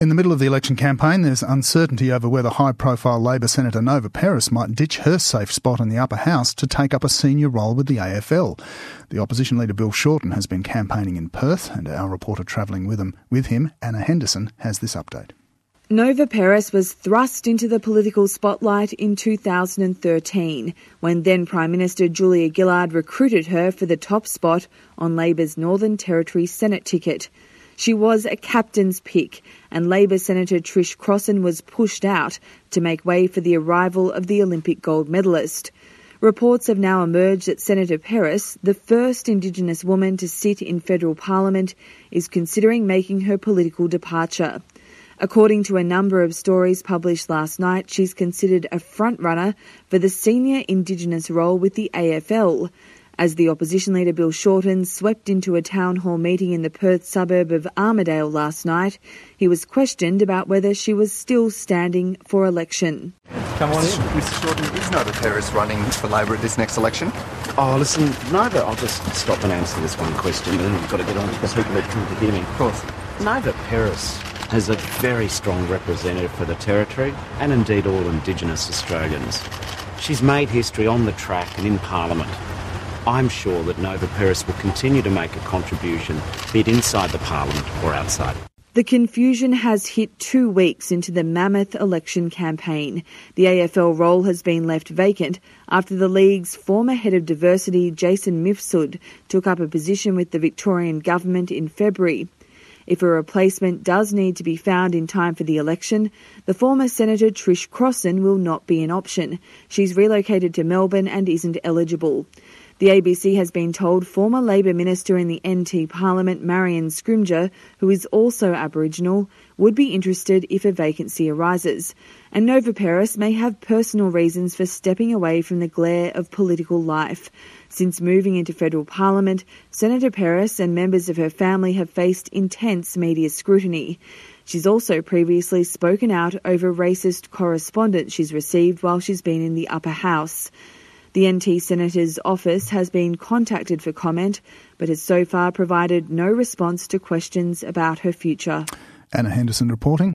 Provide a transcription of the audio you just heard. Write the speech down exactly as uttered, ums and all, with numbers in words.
In the middle of the election campaign, there's uncertainty over whether high-profile Labor Senator Nova Peris might ditch her safe spot in the upper house to take up a senior role with the A F L. The opposition leader Bill Shorten has been campaigning in Perth, and our reporter travelling with him, with him, Anna Henderson, has this update. Nova Peris was thrust into the political spotlight in two thousand thirteen, when then Prime Minister Julia Gillard recruited her for the top spot on Labor's Northern Territory Senate ticket. She was a captain's pick, and Labor Senator Trish Crossan was pushed out to make way for the arrival of the Olympic gold medalist. Reports have now emerged that Senator Peris, the first Indigenous woman to sit in federal parliament, is considering making her political departure. According to a number of stories published last night, she's considered a front-runner for the senior Indigenous role with the A F L. As the opposition leader Bill Shorten swept into a town hall meeting in the Perth suburb of Armidale last night, he was questioned about whether she was still standing for election. Come on in. Mister Shorten, is Nova Peris running for Labor at this next election? Oh, listen, Nova, I'll just stop and answer this one question, and then we've got to get on to the people that come to hear me. Of course. Nova Peris is a very strong representative for the Territory, and indeed all Indigenous Australians. She's made history on the track and in Parliament. I'm sure that Nova Peris will continue to make a contribution, be it inside the Parliament or outside. The confusion has hit two weeks into the mammoth election campaign. The A F L role has been left vacant after the league's former head of diversity, Jason Mifsud, took up a position with the Victorian government in February. If a replacement does need to be found in time for the election, the former Senator Trish Crossan will not be an option. She's relocated to Melbourne and isn't eligible. The A B C has been told former Labor Minister in the N T Parliament, Marion Scrymgour, who is also Aboriginal, would be interested if a vacancy arises. And Nova Peris may have personal reasons for stepping away from the glare of political life. Since moving into federal parliament, Senator Peris and members of her family have faced intense media scrutiny. She's also previously spoken out over racist correspondence she's received while she's been in the upper house. The N T Senator's office has been contacted for comment, but has so far provided no response to questions about her future. Anna Henderson reporting.